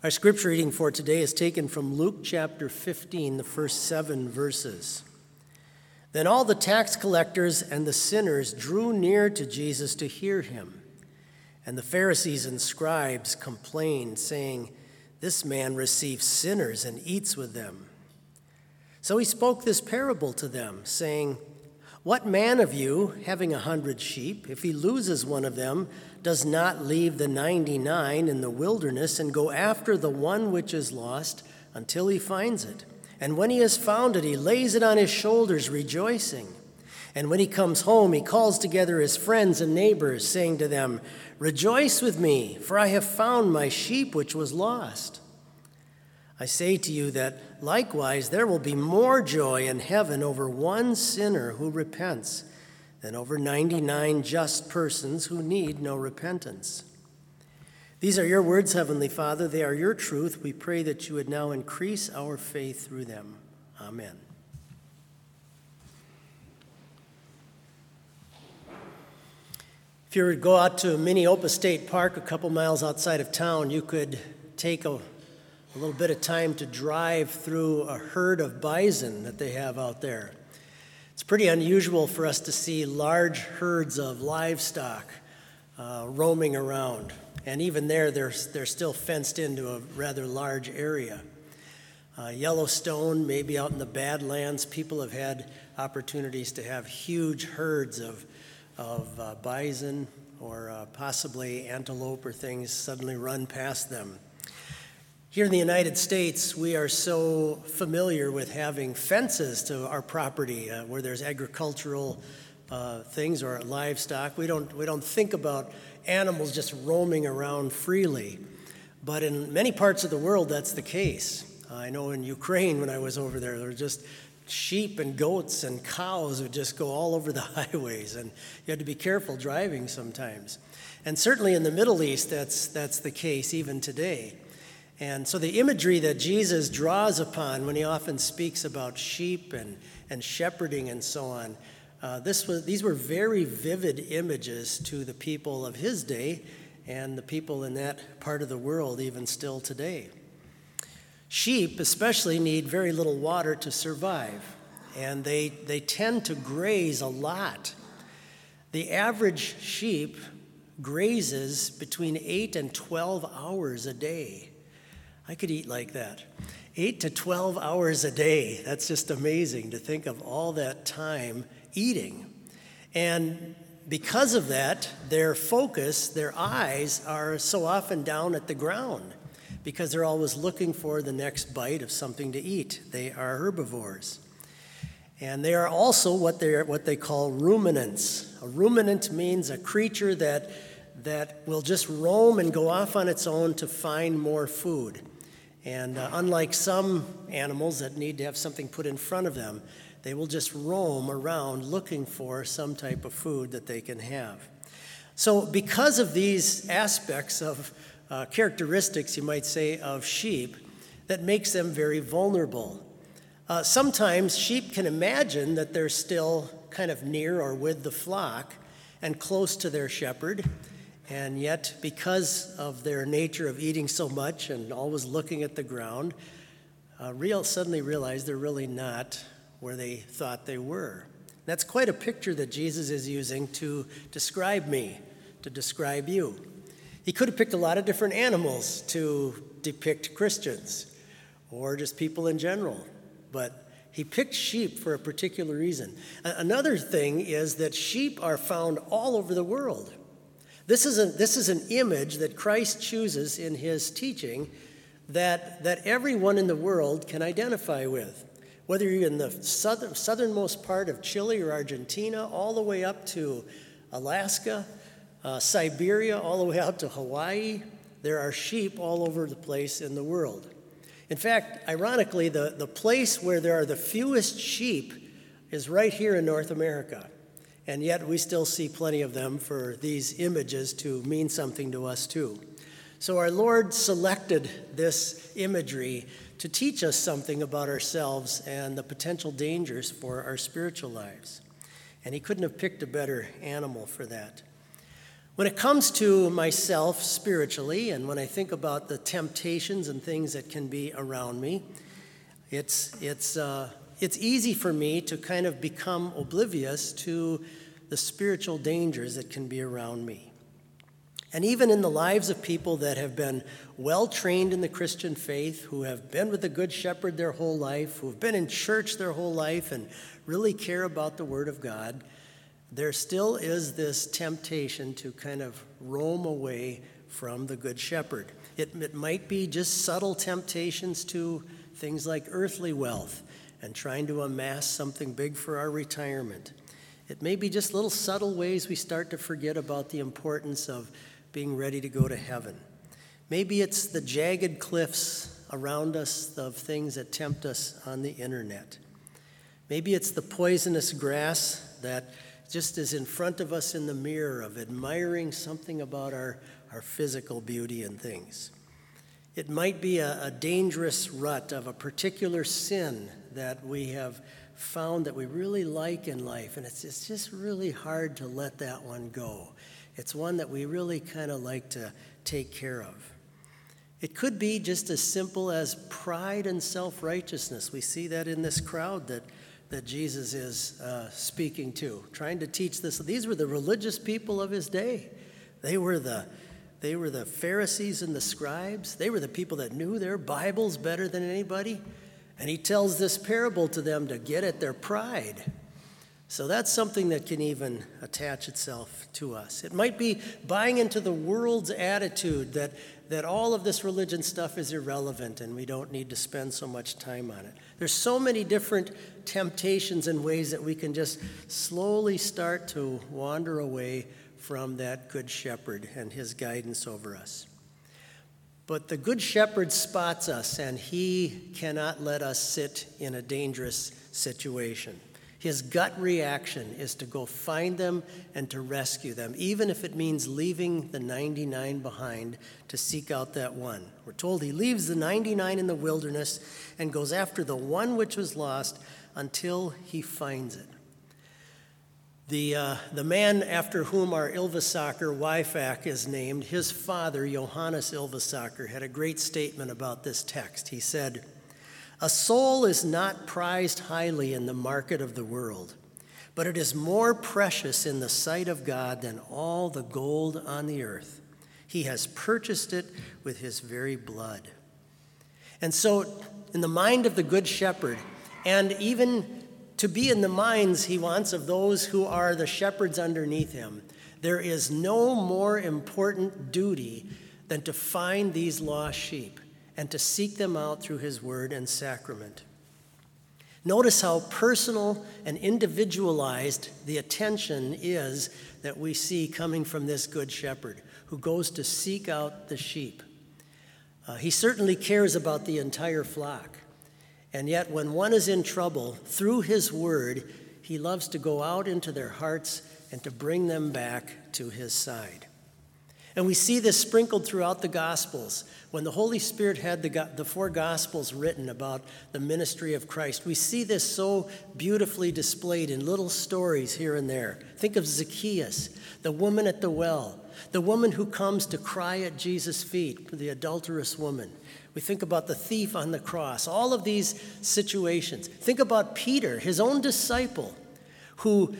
Our scripture reading for today is taken from Luke chapter 15, the first 7 verses. Then all the tax collectors and the sinners drew near to Jesus to hear him. And the Pharisees and scribes complained, saying, "This man receives sinners and eats with them." So he spoke this parable to them, saying, "What man of you, having 100 sheep, if he loses one of them, does not leave the 99 in the wilderness and go after the one which is lost until he finds it? And when he has found it, he lays it on his shoulders, rejoicing. And when he comes home, he calls together his friends and neighbors, saying to them, 'Rejoice with me, for I have found my sheep which was lost.' I say to you that likewise there will be more joy in heaven over one sinner who repents than over 99 just persons who need no repentance." These are your words, Heavenly Father. They are your truth. We pray that you would now increase our faith through them. Amen. If you were to go out to Minneopa State Park a couple miles outside of town, you could take a little bit of time to drive through a herd of bison that they have out there. It's pretty unusual for us to see large herds of livestock roaming around. And even there, they're still fenced into a rather large area. Yellowstone, maybe out in the Badlands, people have had opportunities to have huge herds of bison or possibly antelope or things suddenly run past them. Here in the United States, we are so familiar with having fences to our property where there's agricultural things or livestock. We don't think about animals just roaming around freely. But in many parts of the world, that's the case. I know in Ukraine, when I was over there were just sheep and goats and cows would just go all over the highways, and you had to be careful driving sometimes. And certainly in the Middle East, that's the case even today. And so the imagery that Jesus draws upon when he often speaks about sheep and shepherding and so on, these were very vivid images to the people of his day and the people in that part of the world even still today. Sheep especially need very little water to survive, and they tend to graze a lot. The average sheep grazes between 8 and 12 hours a day. I could eat like that. 8 to 12 hours a day. That's just amazing to think of all that time eating. And because of that, their focus, their eyes are so often down at the ground because they're always looking for the next bite of something to eat. They are herbivores. And they are also what they call ruminants. A ruminant means a creature that will just roam and go off on its own to find more food. And unlike some animals that need to have something put in front of them, they will just roam around looking for some type of food that they can have. So because of these aspects of characteristics, you might say, of sheep, that makes them very vulnerable. Sometimes sheep can imagine that they're still kind of near or with the flock and close to their shepherd. And yet, because of their nature of eating so much and always looking at the ground, suddenly realize they're really not where they thought they were. That's quite a picture that Jesus is using to describe me, to describe you. He could have picked a lot of different animals to depict Christians or just people in general, but he picked sheep for a particular reason. Another thing is that sheep are found all over the world. This is an image that Christ chooses in his teaching that everyone in the world can identify with. Whether you're in the southernmost part of Chile or Argentina, all the way up to Alaska, Siberia, all the way out to Hawaii, there are sheep all over the place in the world. In fact, ironically, the place where there are the fewest sheep is right here in North America. And yet we still see plenty of them for these images to mean something to us too. So our Lord selected this imagery to teach us something about ourselves and the potential dangers for our spiritual lives. And he couldn't have picked a better animal for that. When it comes to myself spiritually, and when I think about the temptations and things that can be around me, it's easy for me to kind of become oblivious to the spiritual dangers that can be around me. And even in the lives of people that have been well trained in the Christian faith, who have been with the Good Shepherd their whole life, who have been in church their whole life and really care about the Word of God, there still is this temptation to kind of roam away from the Good Shepherd. It might be just subtle temptations to things like earthly wealth and trying to amass something big for our retirement. It may be just little subtle ways we start to forget about the importance of being ready to go to heaven. Maybe it's the jagged cliffs around us of things that tempt us on the internet. Maybe it's the poisonous grass that just is in front of us in the mirror of admiring something about our physical beauty and things. It might be a dangerous rut of a particular sin that we have found that we really like in life, and it's just really hard to let that one go. It's one that we really kind of like to take care of. It could be just as simple as pride and self-righteousness. We see that in this crowd that Jesus is speaking to, trying to teach this. These were the religious people of his day. They were the Pharisees and the scribes. They were the people that knew their Bibles better than anybody. And he tells this parable to them to get at their pride. So that's something that can even attach itself to us. It might be buying into the world's attitude that all of this religion stuff is irrelevant and we don't need to spend so much time on it. There's so many different temptations and ways that we can just slowly start to wander away from that Good Shepherd and his guidance over us. But the Good Shepherd spots us, and he cannot let us sit in a dangerous situation. His gut reaction is to go find them and to rescue them, even if it means leaving the 99 behind to seek out that one. We're told he leaves the 99 in the wilderness and goes after the one which was lost until he finds it. The man after whom our Ylvisaker Wyfak is named, his father, Johannes Ylvisaker, had a great statement about this text. He said, "A soul is not prized highly in the market of the world, but it is more precious in the sight of God than all the gold on the earth. He has purchased it with his very blood." And so, in the mind of the Good Shepherd, and even to be in the minds he wants of those who are the shepherds underneath him, there is no more important duty than to find these lost sheep and to seek them out through his word and sacrament. Notice how personal and individualized the attention is that we see coming from this Good Shepherd who goes to seek out the sheep. He certainly cares about the entire flock. And yet when one is in trouble, through his word, he loves to go out into their hearts and to bring them back to his side. And we see this sprinkled throughout the Gospels. When the Holy Spirit had the four Gospels written about the ministry of Christ, we see this so beautifully displayed in little stories here and there. Think of Zacchaeus, the woman at the well, the woman who comes to cry at Jesus' feet, the adulterous woman. We think about the thief on the cross, all of these situations. Think about Peter, his own disciple, who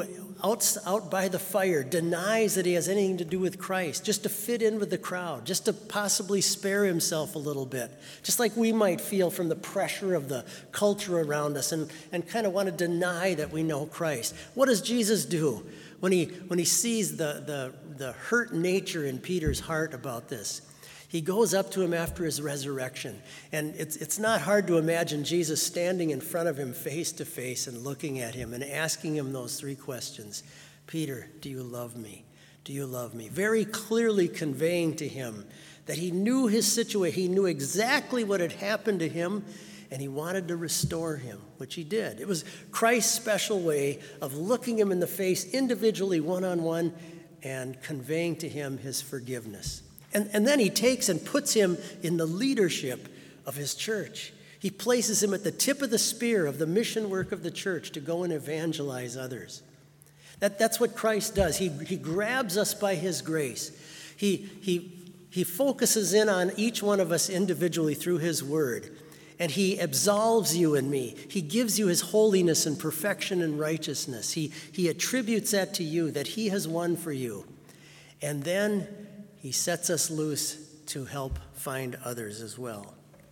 out by the fire denies that he has anything to do with Christ, just to fit in with the crowd, just to possibly spare himself a little bit, just like we might feel from the pressure of the culture around us and kind of want to deny that we know Christ. What does Jesus do when he sees the hurt nature in Peter's heart about this? He goes up to him after his resurrection, and it's not hard to imagine Jesus standing in front of him face to face and looking at him and asking him those three questions. Peter, do you love me? Do you love me? Very clearly conveying to him that he knew his situation. He knew exactly what had happened to him, and he wanted to restore him, which he did. It was Christ's special way of looking him in the face individually, one-on-one, and conveying to him his forgiveness. And then he takes and puts him in the leadership of his church. He places him at the tip of the spear of the mission work of the church to go and evangelize others. That's what Christ does. He grabs us by his grace. He focuses in on each one of us individually through his word. And he absolves you and me. He gives you his holiness and perfection and righteousness. He attributes that to you, that he has won for you. And then he sets us loose to help find others as well.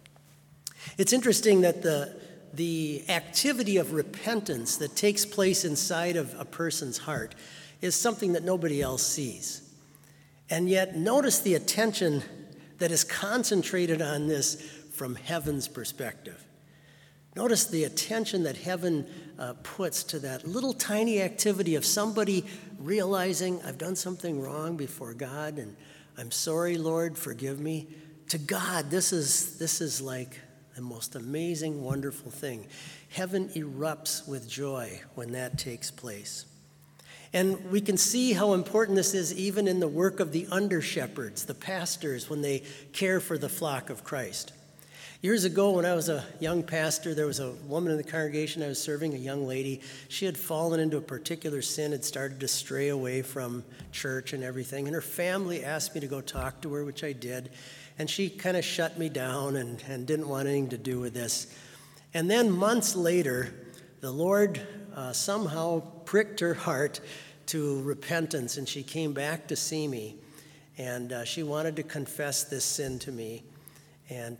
It's interesting that the activity of repentance that takes place inside of a person's heart is something that nobody else sees. And yet, notice the attention that is concentrated on this from heaven's perspective. Notice the attention that heaven puts to that little tiny activity of somebody realizing, I've done something wrong before God, and I'm sorry, Lord, forgive me. To God, this is like the most amazing, wonderful thing. Heaven erupts with joy when that takes place. And we can see how important this is even in the work of the under-shepherds, the pastors, when they care for the flock of Christ. Years ago, when I was a young pastor, there was a woman in the congregation I was serving, a young lady. She had fallen into a particular sin, had started to stray away from church and everything. And her family asked me to go talk to her, which I did. And she kind of shut me down and didn't want anything to do with this. And then months later, the Lord somehow pricked her heart to repentance, and she came back to see me. And she wanted to confess this sin to me and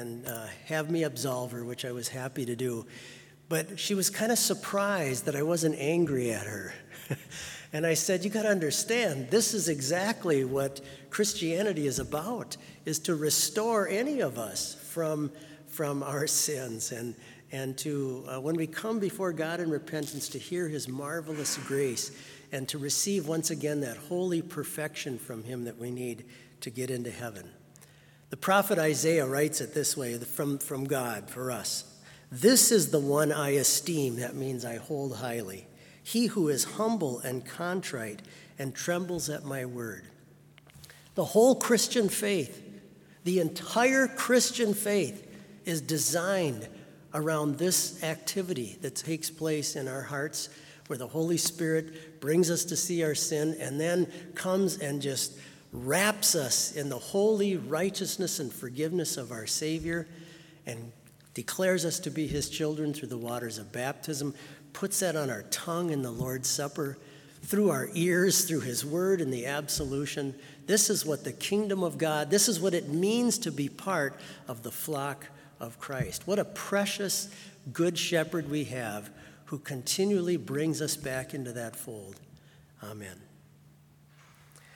have me absolve her, which I was happy to do. But she was kind of surprised that I wasn't angry at her. And I said, you got to understand, this is exactly what Christianity is about, is to restore any of us from our sins and to, when we come before God in repentance, to hear his marvelous grace and to receive once again that holy perfection from him that we need to get into heaven. The prophet Isaiah writes it this way from God for us. This is the one I esteem, that means I hold highly. He who is humble and contrite and trembles at my word. The whole Christian faith, the entire Christian faith is designed around this activity that takes place in our hearts, where the Holy Spirit brings us to see our sin and then comes and just wraps us in the holy righteousness and forgiveness of our Savior and declares us to be his children through the waters of baptism, puts that on our tongue in the Lord's Supper, through our ears, through his word and the absolution. This is what the kingdom of God, this is what it means to be part of the flock of Christ. What a precious good shepherd we have who continually brings us back into that fold. Amen.